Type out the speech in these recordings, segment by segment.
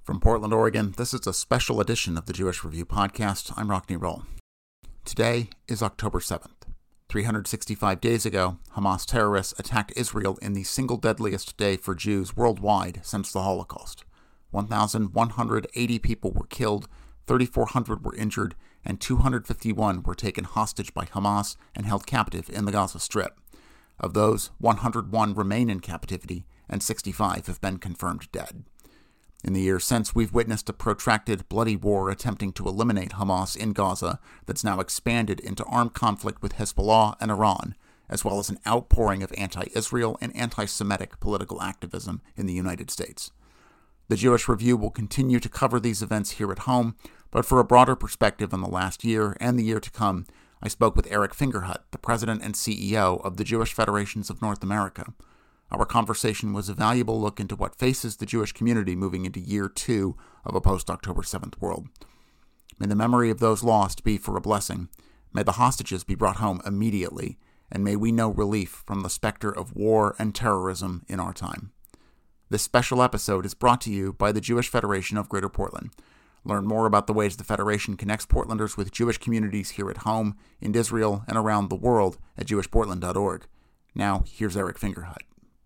From Portland, Oregon, this is a special edition of the Jewish Review podcast. I'm Rockne Roll. Today is October 7th. 365 days ago, Hamas terrorists attacked Israel in the single deadliest day for Jews worldwide since the Holocaust. 1,180 people were killed, 3,400 were injured, and 251 were taken hostage by Hamas and held captive in the Gaza Strip. Of those, 101 remain in captivity, and 65 have been confirmed dead. In the years since, we've witnessed a protracted, bloody war attempting to eliminate Hamas in Gaza that's now expanded into armed conflict with Hezbollah and Iran, as well as an outpouring of anti-Israel and anti-Semitic political activism in the United States. The Jewish Review will continue to cover these events here at home, but for a broader perspective on the last year and the year to come, I spoke with Eric Fingerhut, the president and CEO of the Jewish Federations of North America. Our conversation was a valuable look into what faces the Jewish community moving into year 2 of a post-October 7th world. May the memory of those lost be for a blessing. May the hostages be brought home immediately, and may we know relief from the specter of war and terrorism in our time. This special episode is brought to you by the Jewish Federation of Greater Portland. Learn more about the ways the Federation connects Portlanders with Jewish communities here at home, in Israel, and around the world at jewishportland.org. Now, here's Eric Fingerhut.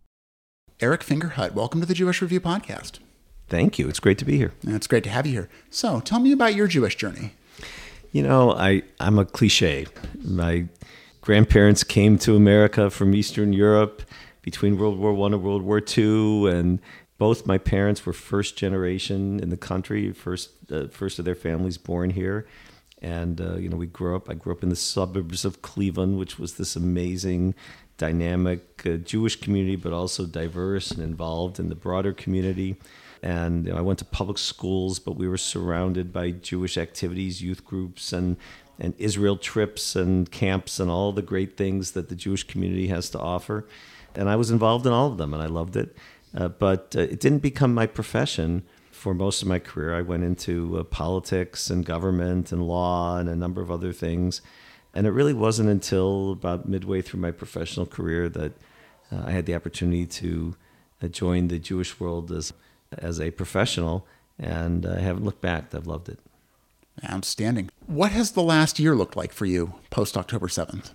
Eric Fingerhut, welcome to the Jewish Review podcast. Thank you. It's great to be here. It's great to have you here. So, tell me about your Jewish journey. You know, I'm a cliche. My grandparents came to America from Eastern Europe between World War I and World War II, and both my parents were first generation in the country, first of their families born here. And, I grew up in the suburbs of Cleveland, which was this amazing, dynamic Jewish community, but also diverse and involved in the broader community. And I went to public schools, but we were surrounded by Jewish activities, youth groups, and Israel trips and camps and all the great things that the Jewish community has to offer. And I was involved in all of them, and I loved it. But it didn't become my profession for most of my career. I went into politics and government and law and a number of other things. And it really wasn't until about midway through my professional career that I had the opportunity to join the Jewish world as a professional, and I haven't looked back. I've loved it. Outstanding. What has the last year looked like for you post-October 7th?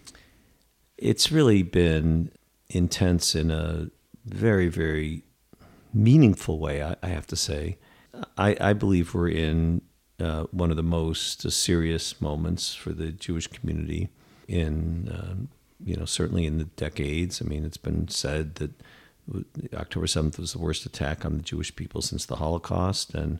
It's really been intense in a very, very meaningful way, I have to say. I believe we're in one of the most serious moments for the Jewish community in, certainly in the decades. I mean, it's been said that October 7th was the worst attack on the Jewish people since the Holocaust, and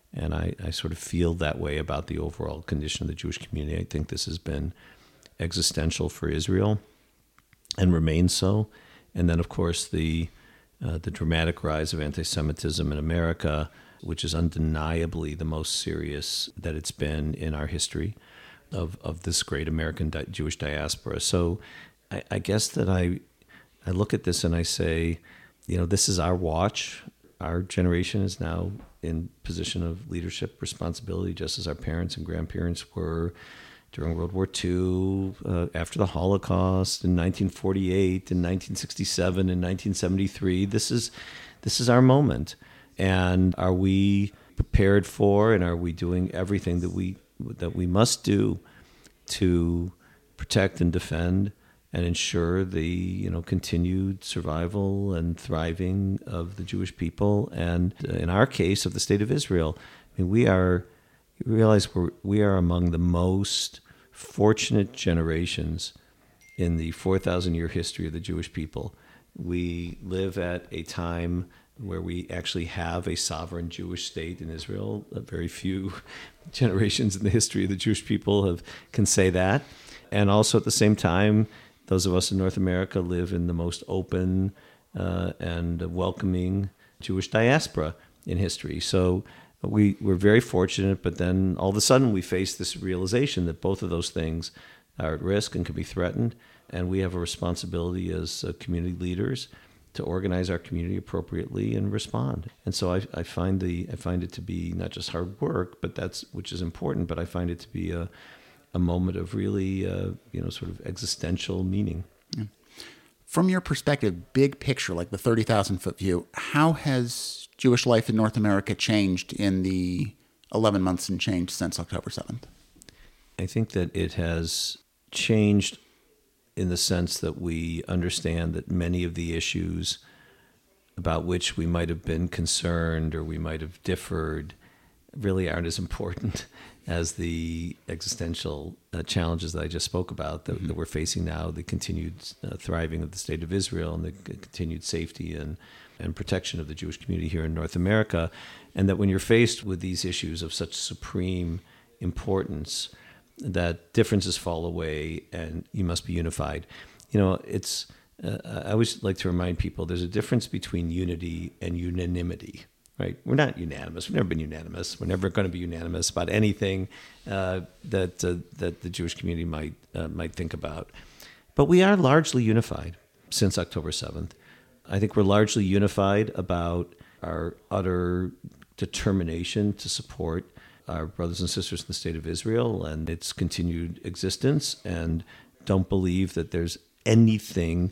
I sort of feel that way about the overall condition of the Jewish community. I think this has been existential for Israel and remains so. And then, of course, the dramatic rise of anti-Semitism in America, which is undeniably the most serious that it's been in our history of this great American Jewish diaspora. So I guess that I look at this and I say, this is our watch. Our generation is now in position of leadership responsibility, just as our parents and grandparents were during World War II, after the Holocaust, in 1948, in 1967, in 1973. This is our moment. And are we prepared for, and are we doing everything that we must do to protect and defend and ensure the continued survival and thriving of the Jewish people, and in our case of the State of Israel? I mean, we realize we are among the most fortunate generations in the 4,000-year history of the Jewish people. We live at a time where we actually have a sovereign Jewish state in Israel. Very few generations in the history of the Jewish people can say that. And also at the same time, those of us in North America live in the most open and welcoming Jewish diaspora in history. So we're very fortunate, but then all of a sudden we face this realization that both of those things are at risk and can be threatened, and we have a responsibility as community leaders to organize our community appropriately and respond. And so I find it to be not just hard work, but which is important, but I find it to be a moment of really sort of existential meaning. Yeah. From your perspective, big picture, like the 30,000-foot view, how has Jewish life in North America changed in the 11 months and change since October 7th? I think that it has changed in the sense that we understand that many of the issues about which we might have been concerned or we might have differed really aren't as important as the existential challenges that I just spoke about that we're facing now, the continued thriving of the State of Israel and the continued safety and protection of the Jewish community here in North America. And that when you're faced with these issues of such supreme importance, that differences fall away and you must be unified. It's I always like to remind people there's a difference between unity and unanimity. Right? We're not unanimous. We've never been unanimous. We're never going to be unanimous about anything that the Jewish community might think about. But we are largely unified since October 7th. I think we're largely unified about our utter determination to support our brothers and sisters in the State of Israel and its continued existence, and don't believe that there's anything.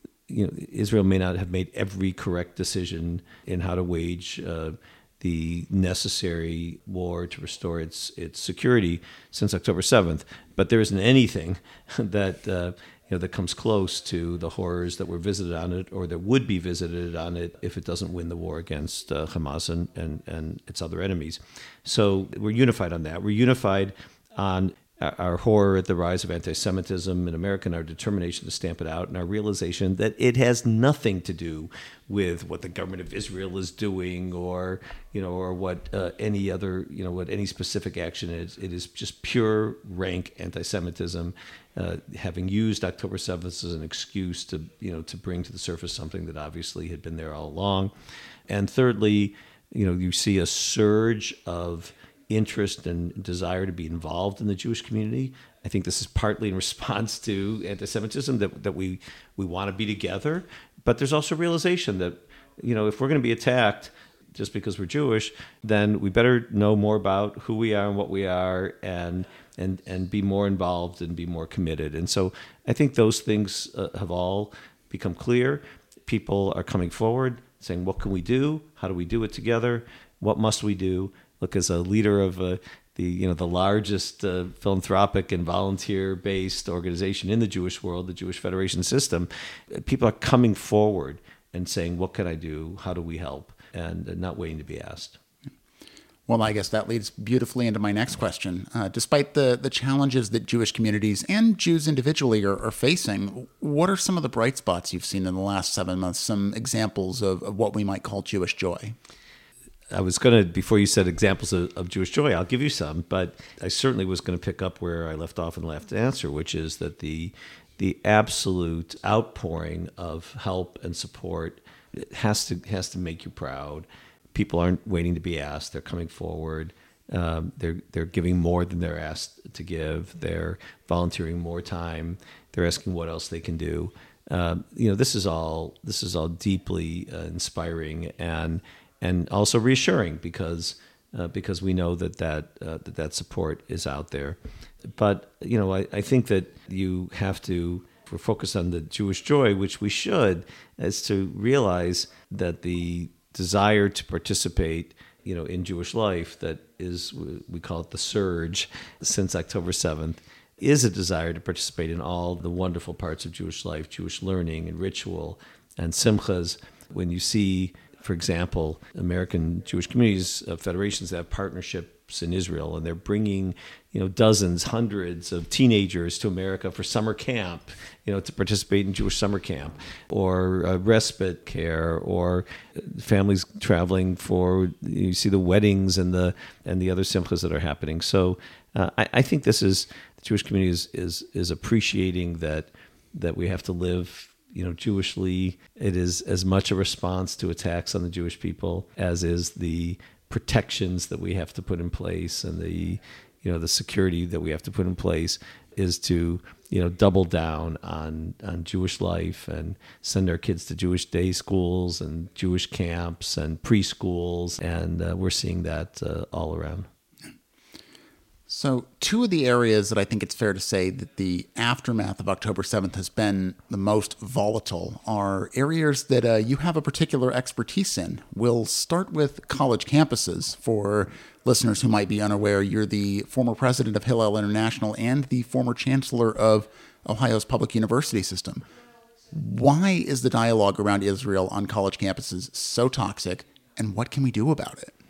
Israel may not have made every correct decision in how to wage the necessary war to restore its security since October 7th, but there isn't anything that that comes close to the horrors that were visited on it or that would be visited on it if it doesn't win the war against Hamas and its other enemies. So we're unified on that. We're unified on our horror at the rise of anti-Semitism in America and our determination to stamp it out, and our realization that it has nothing to do with what the government of Israel is doing or what any other, what any specific action is. It is just pure rank anti-Semitism, having used October 7th as an excuse to bring to the surface something that obviously had been there all along. And thirdly, you see a surge of interest and desire to be involved in the Jewish community. I think this is partly in response to anti-Semitism, that we want to be together. But there's also realization that, if we're going to be attacked just because we're Jewish, then we better know more about who we are and what we are and be more involved and be more committed. And so I think those things have all become clear. People are coming forward saying, what can we do? How do we do it together? What must we do? Look, as a leader of the largest philanthropic and volunteer-based organization in the Jewish world, the Jewish Federation System, people are coming forward and saying, what can I do? How do we help? And not waiting to be asked. Well, I guess that leads beautifully into my next question. Despite the challenges that Jewish communities and Jews individually are facing, what are some of the bright spots you've seen in the last 7 months, some examples of what we might call Jewish joy? I was going to, before you said examples of Jewish joy, I'll give you some, but I certainly was going to pick up where I left off in the last answer, which is that the absolute outpouring of help and support has to make you proud. People aren't waiting to be asked; they're coming forward. They're giving more than they're asked to give. They're volunteering more time. They're asking what else they can do. This is all deeply inspiring and also reassuring because we know that support is out there. But I think that you have to, if we're focused on the Jewish joy, which we should, is to realize that the desire to participate in Jewish life, that is, we call it the surge since October 7th, is a desire to participate in all the wonderful parts of Jewish life, Jewish learning and ritual and simchas. When you see, for example, American Jewish communities, federations that have partnerships in Israel, and they're bringing, dozens, hundreds of teenagers to America for summer camp, to participate in Jewish summer camp, or respite care, or families traveling for, you see the weddings and the other simchas that are happening. So I think the Jewish community is appreciating that we have to live Jewishly. It is as much a response to attacks on the Jewish people as is the protections that we have to put in place and the security that we have to put in place is to double down on Jewish life and send our kids to Jewish day schools and Jewish camps and preschools, and we're seeing that all around. So, two of the areas that I think it's fair to say that the aftermath of October 7th has been the most volatile are areas that you have a particular expertise in. We'll start with college campuses. For listeners who might be unaware, you're the former president of Hillel International and the former chancellor of Ohio's public university system. Why is the dialogue around Israel on college campuses so toxic, and what can we do about it?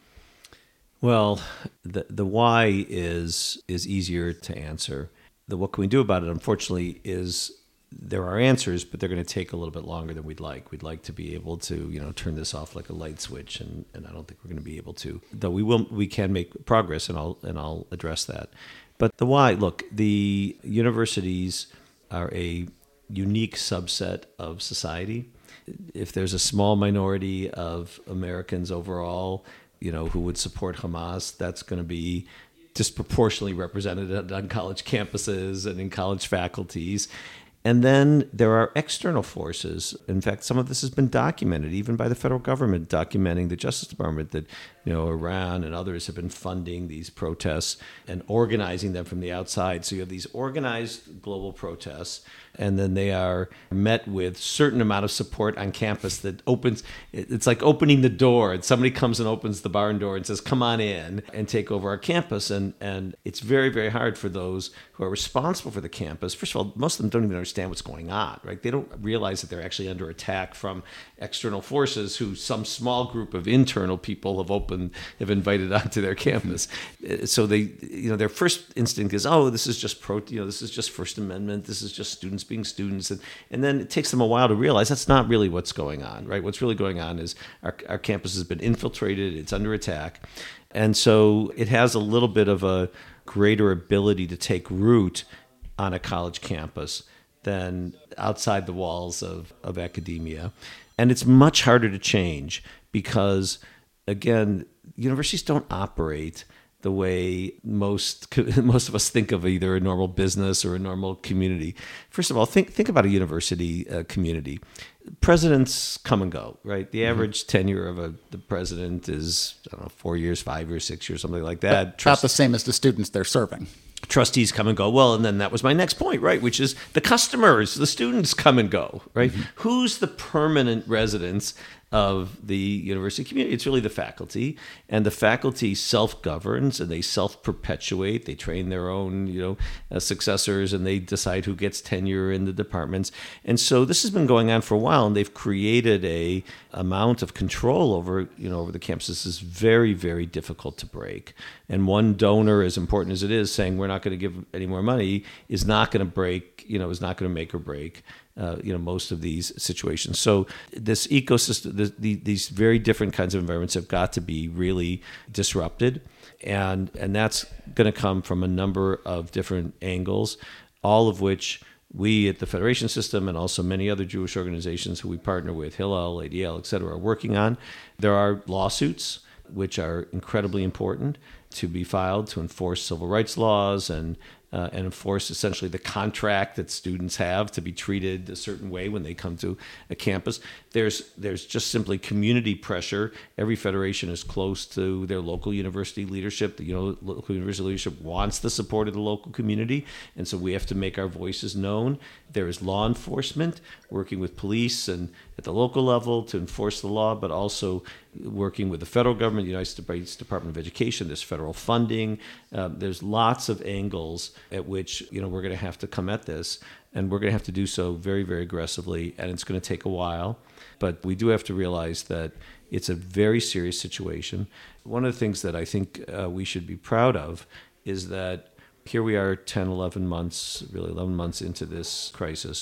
Well, the why is easier to answer. The what can we do about it, unfortunately, is there are answers, but they're going to take a little bit longer than we'd like. We'd like to be able to, turn this off like a light switch, and I don't think we're going to be able to. Though we can make progress, and I'll address that. But the why, look, the universities are a unique subset of society. If there's a small minority of Americans overall, who would support Hamas, that's going to be disproportionately represented on college campuses and in college faculties. And then there are external forces. In fact, some of this has been documented, even by the federal government, documenting the Justice Department, that Iran and others have been funding these protests and organizing them from the outside. So you have these organized global protests, and then they are met with certain amount of support on campus that opens. It's like opening the door, and somebody comes and opens the barn door and says, "Come on in and take over our campus." And it's very, very hard for those who are responsible for the campus. First of all, most of them don't even understand what's going on, right? They don't realize that they're actually under attack from external forces who some small group of internal people have invited onto their campus. So they, their first instinct is, oh, this is just this is just First Amendment. This is just students being students. And then it takes them a while to realize that's not really what's going on, right? What's really going on is our campus has been infiltrated. It's under attack. And so it has a little bit of a greater ability to take root on a college campus than outside the walls of academia. And it's much harder to change because, again, universities don't operate the way most of us think of either a normal business or a normal community. First of all, think about a university community. Presidents come and go, right? The average tenure of the president is, 4 years, 5 years, 6 years, something like that. About the same as the students they're serving. Trustees come and go. Well, and then that was my next point, right? Which is the customers, the students come and go, right? Mm-hmm. Who's the permanent residents of the university community? It's really the faculty, and the faculty self-governs and they self-perpetuate. They train their own, successors, and they decide who gets tenure in the departments. And so this has been going on for a while, and they've created a amount of control over the campus. This is very, very difficult to break. And one donor, as important as it is, saying we're not going to give any more money, is not going to break, is not going to make or break most of these situations. So this ecosystem, these very different kinds of environments have got to be really disrupted. And that's going to come from a number of different angles, all of which we at the Federation System and also many other Jewish organizations who we partner with, Hillel, ADL, et cetera, are working on. There are lawsuits, which are incredibly important to be filed to enforce civil rights laws and enforce essentially the contract that students have to be treated a certain way when they come to a campus. There's just simply community pressure. Every federation is close to their local university leadership. The local university leadership wants the support of the local community, and so we have to make our voices known. There is law enforcement working with police and at the local level to enforce the law, but also working with the federal government, the United States Department of Education. There's federal funding. There's lots of angles at which we're going to have to come at this, and we're going to have to do so very, very aggressively, and it's going to take a while. But we do have to realize that it's a very serious situation. One of the things that I think we should be proud of is that here we are 10, 11 months, really 11 months into this crisis.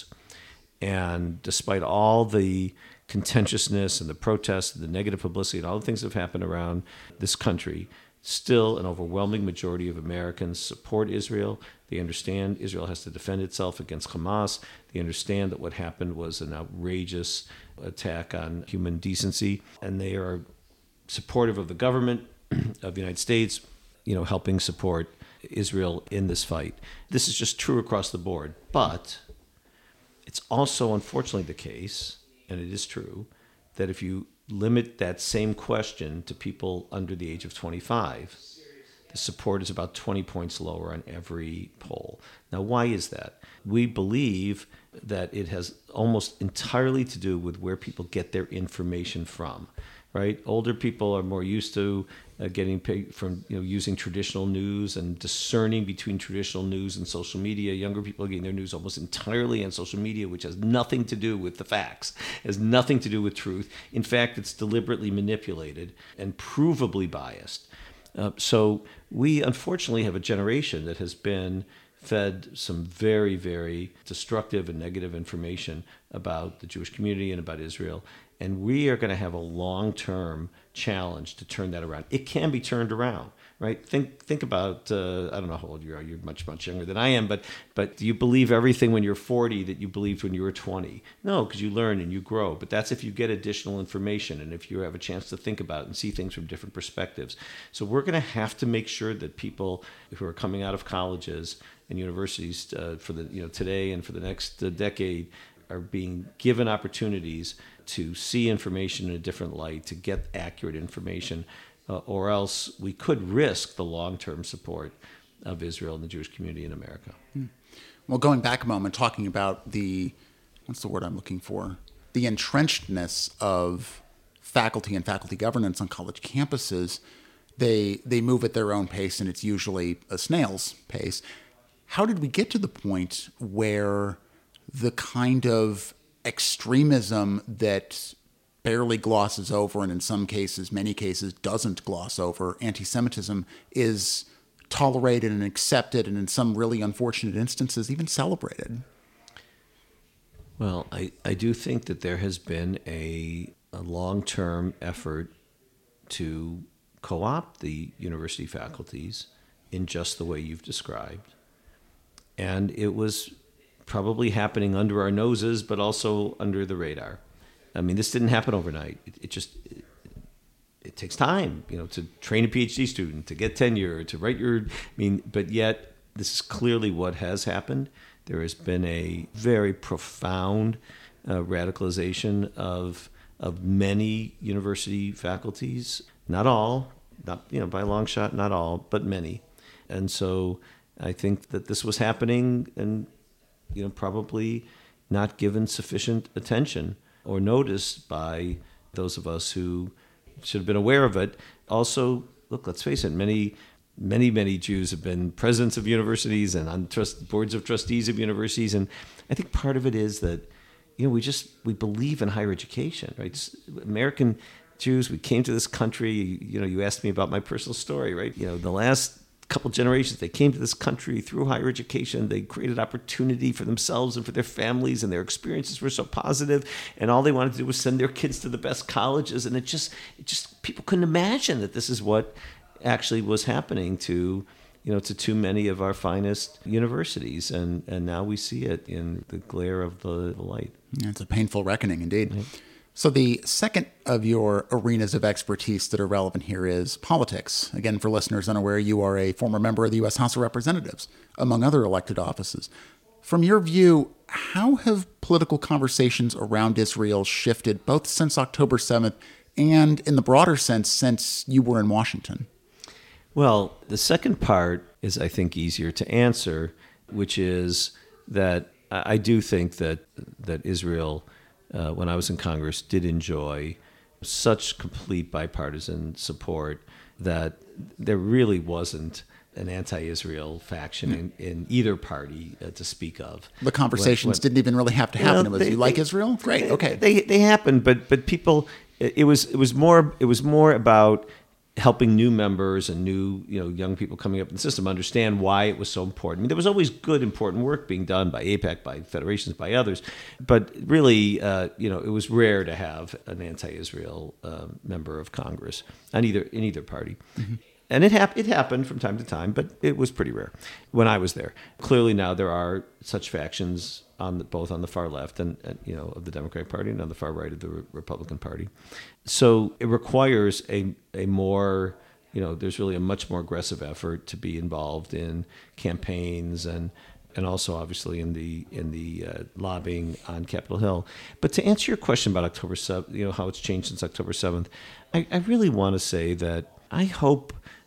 And despite all the contentiousness and the protests and the negative publicity and all the things that have happened around this country, still an overwhelming majority of Americans support Israel. They understand Israel has to defend itself against Hamas. They understand that what happened was an outrageous attack on human decency. And they are supportive of the government of the United States, helping support Israel in this fight. This is just true across the board. But it's also unfortunately the case, and it is true, that if you limit that same question to people under the age of 25, the support is about 20 points lower on every poll. Now, why is that? We believe that it has almost entirely to do with where people get their information from, right? Older people are more used to getting paid from using traditional news and discerning between traditional news and social media. Younger people are getting their news almost entirely on social media, which has nothing to do with the facts, has nothing to do with truth. In fact, it's deliberately manipulated and provably biased. So we unfortunately have a generation that has been fed some very, very destructive and negative information about the Jewish community and about Israel. And we are going to have a long-term challenge to turn that around. It can be turned around, right? Think about, I don't know how old you are. You're much, much younger than I am. But do you believe everything when you're 40 that you believed when you were 20? No, because you learn and you grow. But that's if you get additional information and if you have a chance to think about it and see things from different perspectives. So we're going to have to make sure that people who are coming out of colleges and universities for the today and for the next decade are being given opportunities to see information in a different light, to get accurate information, or else we could risk the long-term support of Israel and the Jewish community in America. Well, going back a moment, talking about what's the word I'm looking for? The entrenchedness of faculty and faculty governance on college campuses, they move at their own pace, and it's usually a snail's pace. How did we get to the point where the kind of extremism that barely glosses over, and in some cases, many cases, doesn't gloss over, anti-Semitism, is tolerated and accepted, and in some really unfortunate instances, even celebrated? Well, I do think that there has been a long-term effort to co-opt the university faculties in just the way you've described. And it was probably happening under our noses, but also under the radar. I mean, this didn't happen overnight. It takes time, to train a PhD student, to get tenure, to write but yet this is clearly what has happened. There has been a very profound radicalization of many university faculties. Not all, not by a long shot, not all, but many. And so I think that this was happening and probably not given sufficient attention or notice by those of us who should have been aware of it. Also, look, let's face it, many Jews have been presidents of universities and on boards of trustees of universities. And I think part of it is that, we believe in higher education, right? American Jews, we came to this country, you asked me about my personal story, right? The last couple generations, they came to this country through higher education. They created opportunity for themselves and for their families, and their experiences were so positive, and all they wanted to do was send their kids to the best colleges. And it just people couldn't imagine that this is what actually was happening to too many of our finest universities, and now we see it in the glare of the light. Yeah, it's a painful reckoning indeed. Yeah. So the second of your arenas of expertise that are relevant here is politics. Again, for listeners unaware, you are a former member of the U.S. House of Representatives, among other elected offices. From your view, how have political conversations around Israel shifted both since October 7th and, in the broader sense, since you were in Washington? Well, the second part is, I think, easier to answer, which is that I do think that Israel, when I was in Congress, did enjoy such complete bipartisan support that there really wasn't an anti-Israel faction in either party to speak of. The conversations didn't even really have to happen. It was, you like Israel? Great, okay. They happened, but people, it was more about helping new members and new young people coming up in the system understand why it was so important. I mean, there was always good, important work being done by AIPAC, by federations, by others, but really, it was rare to have an anti-Israel member of Congress in either party. Mm-hmm. And it happened from time to time, but it was pretty rare when I was there. Clearly now there are such factions both on the far left and of the Democratic Party and on the far right of the Republican Party. So it requires a more, there's really a much more aggressive effort to be involved in campaigns and also obviously in the lobbying on Capitol Hill. But to answer your question about October 7th, how it's changed since October 7th, I really want to say that I hope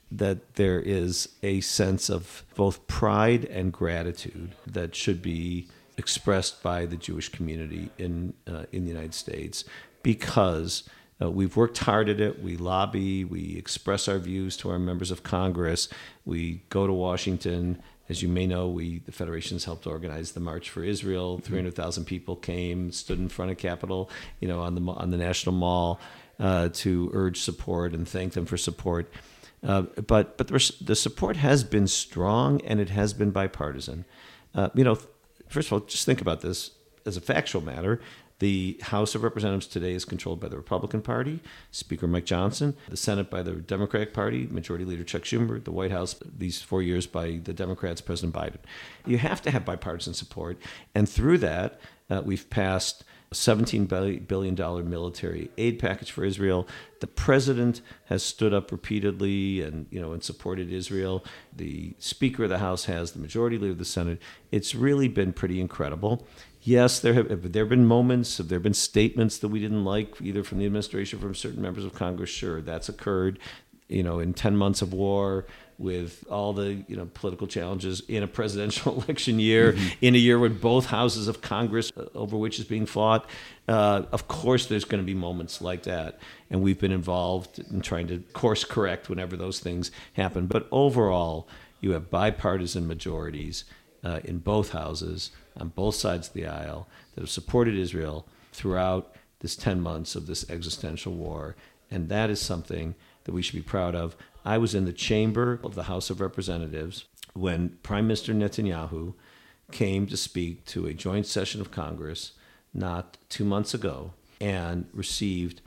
that there is a sense of both pride and gratitude that should be expressed by the Jewish community in the United States, because we've worked hard at it. We lobby, we express our views to our members of Congress. We go to Washington. As you may know, the Federation's helped organize the March for Israel. 300,000 people came, stood in front of Capitol, on the National Mall, to urge support and thank them for support. But the support has been strong, and it has been bipartisan. First of all, just think about this as a factual matter. The House of Representatives today is controlled by the Republican Party, Speaker Mike Johnson, the Senate by the Democratic Party, Majority Leader Chuck Schumer, the White House these 4 years by the Democrats, President Biden. You have to have bipartisan support, and through that, we've passed a $17 billion military aid package for Israel. The president has stood up repeatedly and supported Israel. The Speaker of the House has, the Majority Leader of the Senate. It's really been pretty incredible. Yes, there have been moments, there have been statements that we didn't like, either from the administration or from certain members of Congress. Sure, that's occurred, in 10 months of war, with all the political challenges in a presidential election year, in a year when both houses of Congress over which is being fought. Of course, there's going to be moments like that, and we've been involved in trying to course correct whenever those things happen. But overall, you have bipartisan majorities in both houses, on both sides of the aisle, that have supported Israel throughout this 10 months of this existential war, and that is something that we should be proud of. I was in the chamber of the House of Representatives when Prime Minister Netanyahu came to speak to a joint session of Congress not 2 months ago and received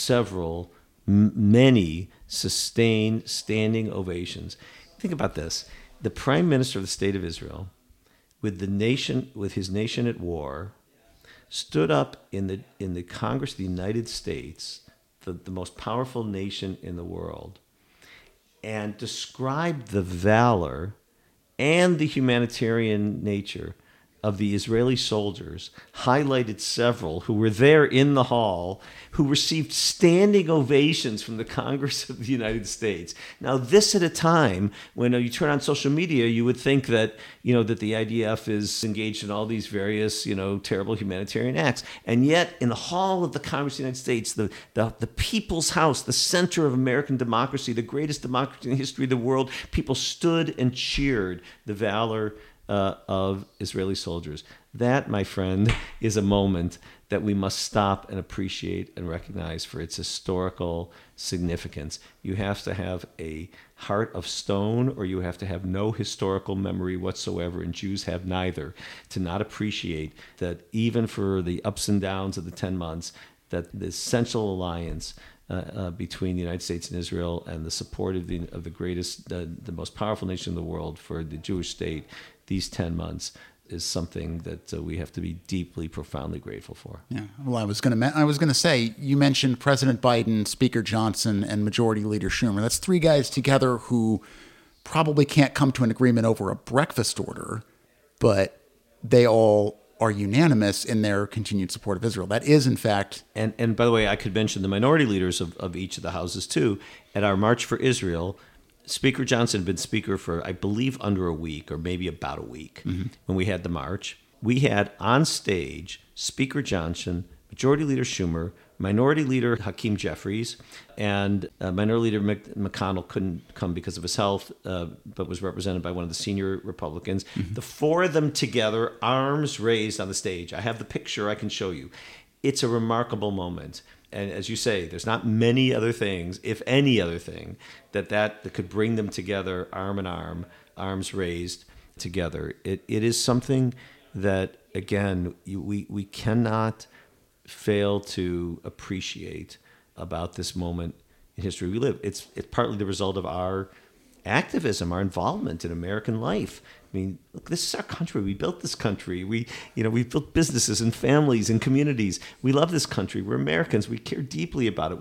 many sustained standing ovations. Think about this. The Prime Minister of the State of Israel, with his nation at war, stood up in the Congress of the United States, the most powerful nation in the world, and described the valor and the humanitarian nature of the Israeli soldiers, highlighted several who were there in the hall, who received standing ovations from the Congress of the United States. Now, this at a time when you turn on social media, you would think that, that the IDF is engaged in all these various, terrible humanitarian acts. And yet, in the hall of the Congress of the United States, the people's house, the center of American democracy, the greatest democracy in the history of the world, people stood and cheered the valor of Israeli soldiers. That, my friend, is a moment that we must stop and appreciate and recognize for its historical significance. You have to have a heart of stone, or you have to have no historical memory whatsoever, and Jews have neither, to not appreciate that even for the ups and downs of the 10 months, that the essential alliance between the United States and Israel, and the support of the greatest, the most powerful nation in the world for the Jewish state, these 10 months, is something that we have to be deeply, profoundly grateful for. Yeah. Well, I was going to say, you mentioned President Biden, Speaker Johnson, and Majority Leader Schumer. That's three guys together who probably can't come to an agreement over a breakfast order, but they all are unanimous in their continued support of Israel. That is, in fact... And by the way, I could mention the minority leaders of each of the houses, too. At our March for Israel, Speaker Johnson had been speaker for, I believe, under a week, or maybe about a week, when we had the march. We had on stage Speaker Johnson, Majority Leader Schumer, Minority Leader Hakeem Jeffries, and Minority Leader McConnell couldn't come because of his health, but was represented by one of the senior Republicans. The four of them together, arms raised on the stage. I have the picture I can show you. It's a remarkable moment. And as you say, there's not many other things, if any other thing, that could bring them together, arm in arm, arms raised together. It is something that, again, we cannot fail to appreciate about this moment in history we live. It's partly the result of our activism, our involvement in American life. I mean, look, this is our country. We built this country. We built businesses and families and communities. We love this country. We're Americans. We care deeply about it.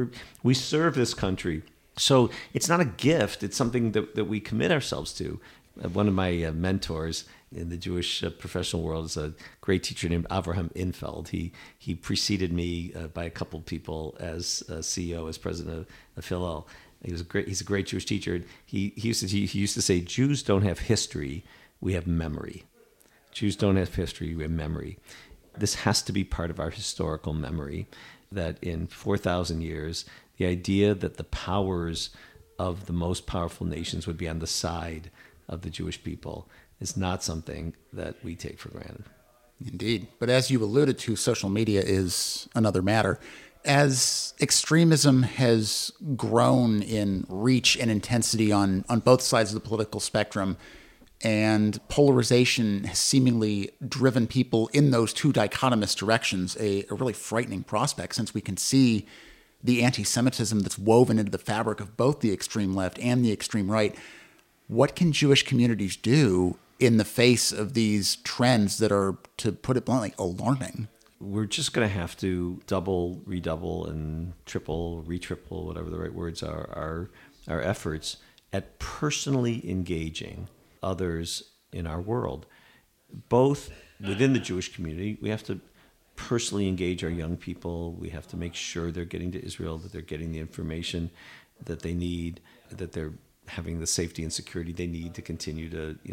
We serve this country. So it's not a gift. It's something that we commit ourselves to. One of my mentors in the Jewish professional world is a great teacher named Avraham Infeld. He preceded me by a couple of people as CEO, as president of Hillel. He's a great Jewish teacher. He used to say, Jews don't have history, we have memory. Jews don't have history, we have memory. This has to be part of our historical memory, that in 4,000 years, the idea that the powers of the most powerful nations would be on the side of the Jewish people is not something that we take for granted. Indeed. But as you alluded to, social media is another matter. As extremism has grown in reach and intensity on both sides of the political spectrum, and polarization has seemingly driven people in those two dichotomous directions, a really frightening prospect, since we can see the anti-Semitism that's woven into the fabric of both the extreme left and the extreme right. What can Jewish communities do in the face of these trends that are, to put it bluntly, alarming? We're just going to have to double, redouble, and triple, retriple, whatever the right words are, our efforts at personally engaging others in our world. Both within the Jewish community, we have to personally engage our young people. We have to make sure they're getting to Israel, that they're getting the information that they need, that they're having the safety and security they need to continue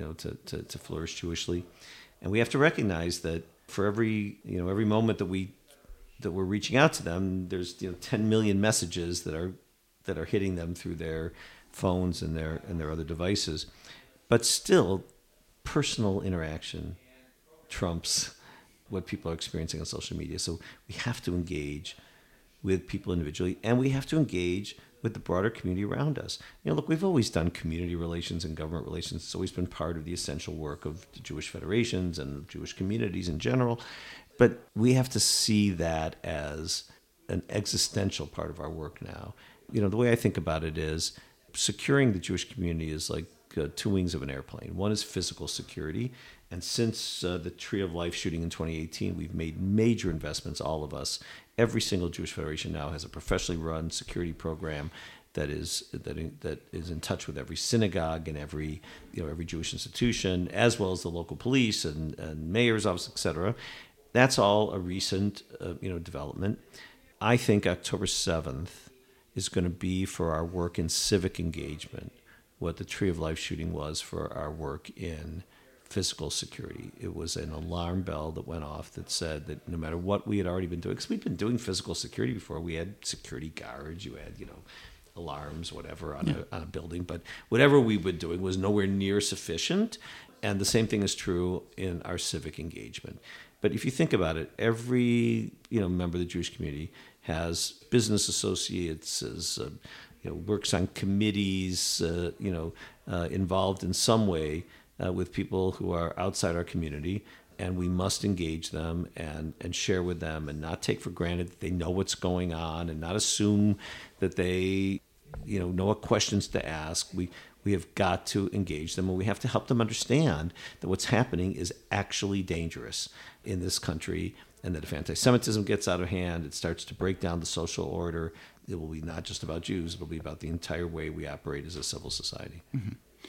to flourish Jewishly. And we have to recognize that for every moment that we're reaching out to them, there's 10 million messages that are hitting them through their phones and their other devices. But still, personal interaction trumps what people are experiencing on social media. So we have to engage with people individually, and we have to engage with the broader community around us. Look, we've always done community relations and government relations. It's always been part of the essential work of the Jewish federations and Jewish communities in general. But we have to see that as an existential part of our work now. The way I think about it is securing the Jewish community is like two wings of an airplane. One is physical security. And since the Tree of Life shooting in 2018, we've made major investments, all of us. Every single Jewish federation now has a professionally run security program that is in touch with every synagogue and every Jewish institution, as well as the local police and mayor's office, et cetera. That's all a recent development. I think October 7th is going to be for our work in civic engagement what the Tree of Life shooting was for our work in physical security. It was an alarm bell that went off that said that no matter what we had already been doing, because we'd been doing physical security before. We had security guards, you had, alarms, whatever, on a building. But whatever we were doing was nowhere near sufficient. And the same thing is true in our civic engagement. But if you think about it, every member of the Jewish community has business associates, works on committees, involved in some way with people who are outside our community, and we must engage them and share with them and not take for granted that they know what's going on and not assume that they know what questions to ask. We have got to engage them, and we have to help them understand that what's happening is actually dangerous in this country, and that if anti-Semitism gets out of hand, it starts to break down the social order. It will be not just about Jews, it will be about the entire way we operate as a civil society. Mm-hmm.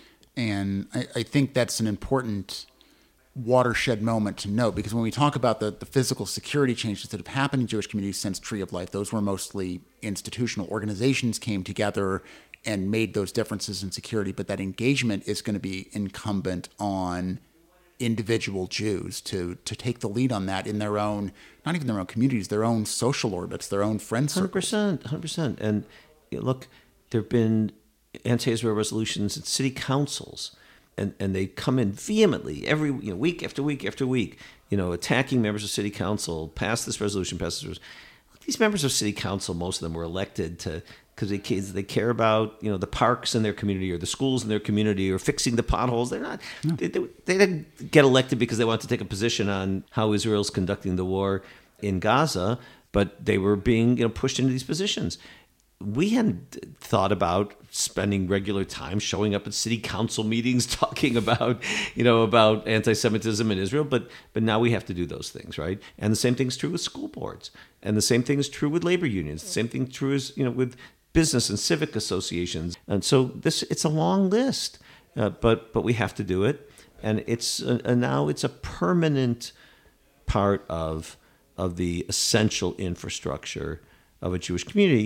And I think that's an important watershed moment to note, because when we talk about the physical security changes that have happened in Jewish communities since Tree of Life, those were mostly institutional organizations came together and made those differences in security. But that engagement is going to be incumbent on individual Jews to take the lead on that in their own, not even their own communities, their own social orbits, their own friend circles. 100%. And look, there have been anti-Israel resolutions at city councils, and they come in vehemently every week after week after week, attacking members of city council. Pass this resolution. These members of city council, most of them were elected because they care about the parks in their community or the schools in their community or fixing the potholes. They're not. No. They didn't get elected because they wanted to take a position on how Israel's conducting the war in Gaza, but they were being pushed into these positions. We hadn't thought about spending regular time showing up at city council meetings talking about, about anti-Semitism in Israel, but now we have to do those things, right? And the same thing's true with school boards, and the same thing is true with labor unions. The same thing true is with business and civic associations. And so it's a long list, but we have to do it, and now it's a permanent part of the essential infrastructure of a Jewish community.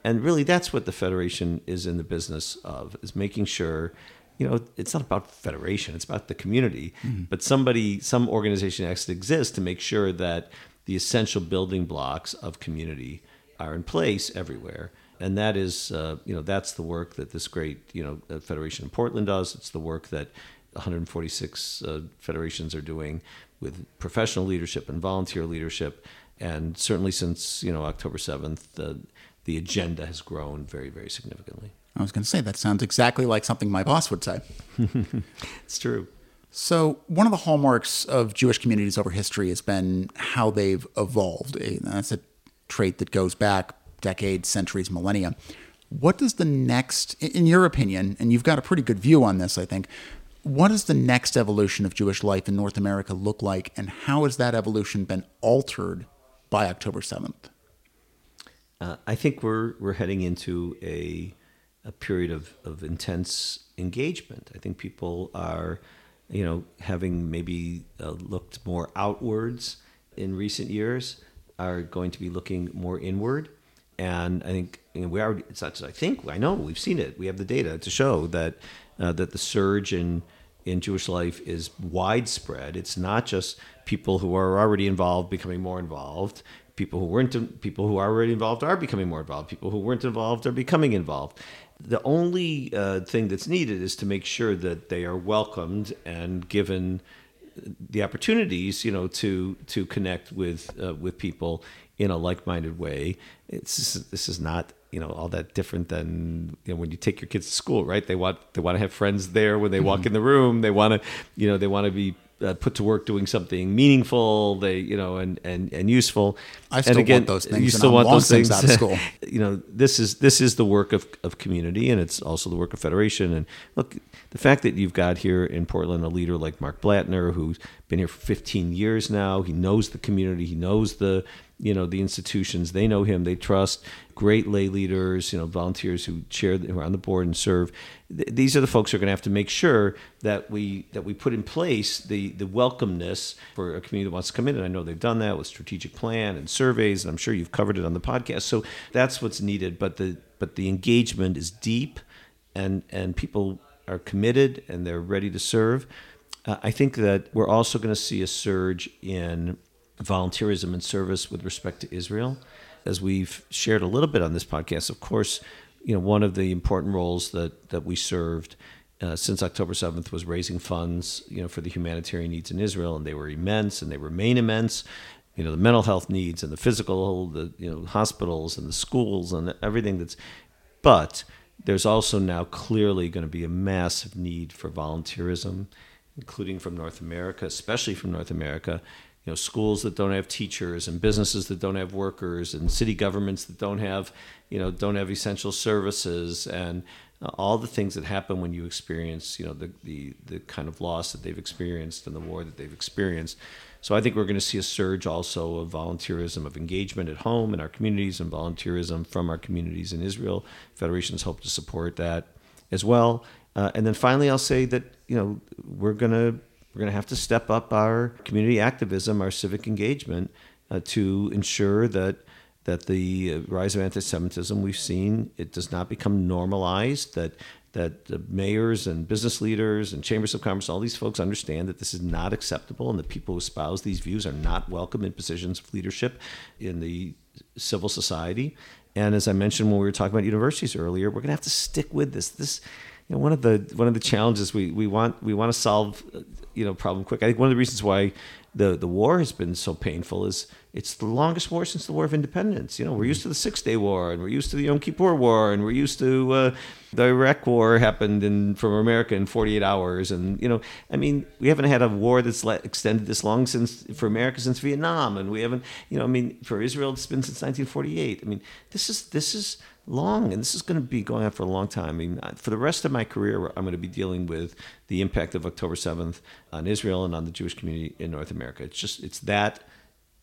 And really, that's what the Federation is in the business of, is making sure, it's not about federation, it's about the community. But some organization has to exist to make sure that the essential building blocks of community are in place everywhere. And that is, that's the work that this great, Federation in Portland does. It's the work that 146 federations are doing with professional leadership and volunteer leadership. And certainly since, October 7th, the agenda has grown very, very significantly. I was going to say, that sounds exactly like something my boss would say. It's true. So one of the hallmarks of Jewish communities over history has been how they've evolved. That's a trait that goes back decades, centuries, millennia. What does the next, in your opinion, and you've got a pretty good view on this, I think, what does the next evolution of Jewish life in North America look like, and how has that evolution been altered by October 7th? I think we're heading into a period of intense engagement. I think people are, having maybe looked more outwards in recent years, are going to be looking more inward. And I think it's not just I think, I know, we've seen it. We have the data to show that that the surge in Jewish life is widespread. It's not just people who are already involved becoming more involved. People who are already involved are becoming more involved. People who weren't involved are becoming involved. The only thing that's needed is to make sure that they are welcomed and given the opportunities, to connect with people in a like-minded way. This is not all that different than when you take your kids to school, right? They want to have friends there when they walk in the room. They want to be put to work doing something meaningful, and useful. I still want those things. You still want those things out of school. This is the work of community, and it's also the work of Federation. And look, the fact that you've got here in Portland a leader like Mark Blattner, who's been here for 15 years now, he knows the community, he knows the institutions, they know him, they trust. Great lay leaders, volunteers who are on the board and serve. These are the folks who are going to have to make sure that we put in place the welcomeness for a community that wants to come in. And I know they've done that with strategic plan and surveys, and I'm sure you've covered it on the podcast. So that's what's needed. But the engagement is deep, and people are committed and they're ready to serve. I think that we're also going to see a surge in volunteerism and service with respect to Israel. As we've shared a little bit on this podcast, of course, one of the important roles that we served since October 7th was raising funds, for the humanitarian needs in Israel, and they were immense, and they remain immense. The mental health needs and the physical, the hospitals and the schools and everything but there's also now clearly going to be a massive need for volunteerism, including from North America, especially from North America. Schools that don't have teachers, and businesses that don't have workers, and city governments that don't have essential services, and all the things that happen when you experience, the kind of loss that they've experienced and the war that they've experienced. So I think we're going to see a surge also of volunteerism, of engagement at home in our communities, and volunteerism from our communities in Israel. Federations hope to support that as well. And then finally, I'll say that we're going to have to step up our community activism, our civic engagement, to ensure that the rise of anti-Semitism we've seen, it does not become normalized, that the mayors and business leaders and chambers of commerce, all these folks understand that this is not acceptable, and that people who espouse these views are not welcome in positions of leadership in the civil society. And as I mentioned when we were talking about universities earlier, we're going to have to stick with this. One of the challenges we want to solve, problem quick. I think one of the reasons why the war has been so painful is it's the longest war since the War of Independence. We're used to the 6-Day War, and we're used to the Yom Kippur War, and we're used to the Iraq War happened from America in 48 hours. And, we haven't had a war that's extended this long for America since Vietnam. And we haven't, for Israel, it's been since 1948. This is long, and this is going to be going on for a long time. For the rest of my career, I'm going to be dealing with the impact of October 7th on Israel and on the Jewish community in North America. It's that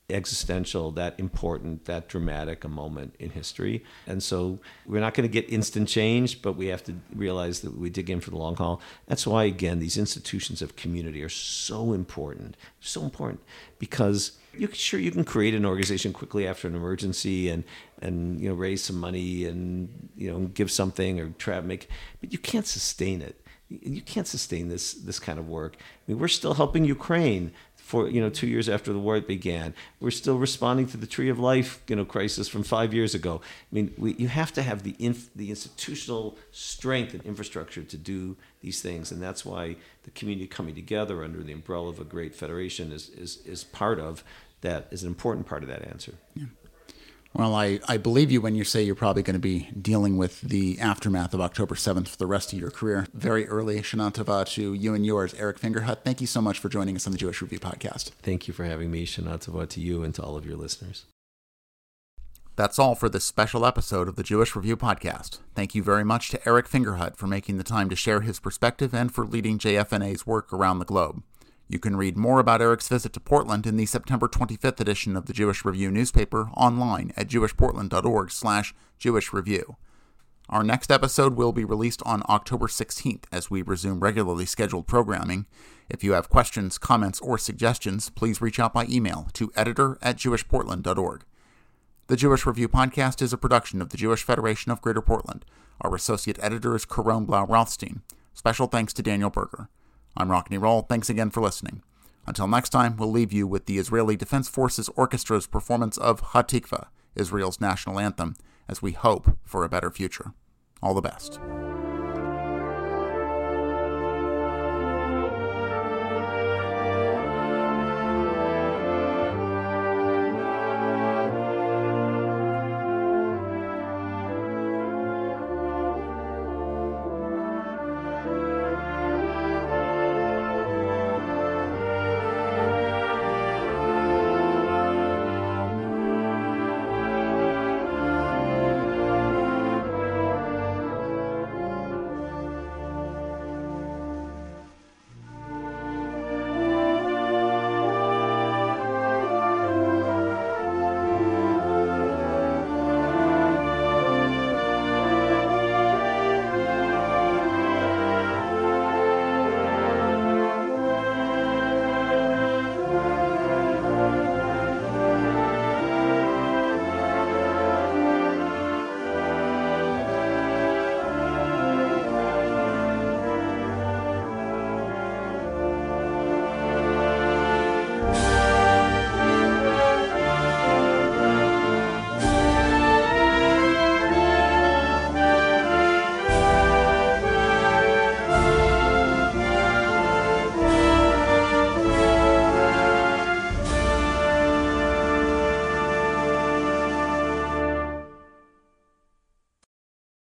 existential, that important, that dramatic a moment in history. And so we're not going to get instant change, but we have to realize that we dig in for the long haul. That's why, again, these institutions of community are so important, because you can create an organization quickly after an emergency and raise some money and give something or but you can't sustain it. You can't sustain this kind of work. I mean, we're still helping Ukraine for 2 years after the war began. We're still responding to the Tree of Life crisis from 5 years ago. I mean, you have to have the institutional strength and infrastructure to do these things, and that's why the community coming together under the umbrella of a great federation is part of that, is an important part of that answer. Yeah. Well, I believe you when you say you're probably going to be dealing with the aftermath of October 7th for the rest of your career. Very early. Shana Tova to you and yours, Eric Fingerhut. Thank you so much for joining us on the Jewish Review podcast. Thank you for having me. Shana Tova to you and to all of your listeners. That's all for this special episode of the Jewish Review podcast. Thank you very much to Eric Fingerhut for making the time to share his perspective and for leading JFNA's work around the globe. You can read more about Eric's visit to Portland in the September 25th edition of the Jewish Review newspaper online at jewishportland.org/Jewish Review. Our next episode will be released on October 16th as we resume regularly scheduled programming. If you have questions, comments, or suggestions, please reach out by email to editor@jewishportland.org. The Jewish Review podcast is a production of the Jewish Federation of Greater Portland. Our associate editor is Karon Blau-Rothstein. Special thanks to Daniel Berger. I'm Rockne Roll. Thanks again for listening. Until next time, we'll leave you with the Israeli Defense Forces Orchestra's performance of Hatikva, Israel's national anthem, as we hope for a better future. All the best.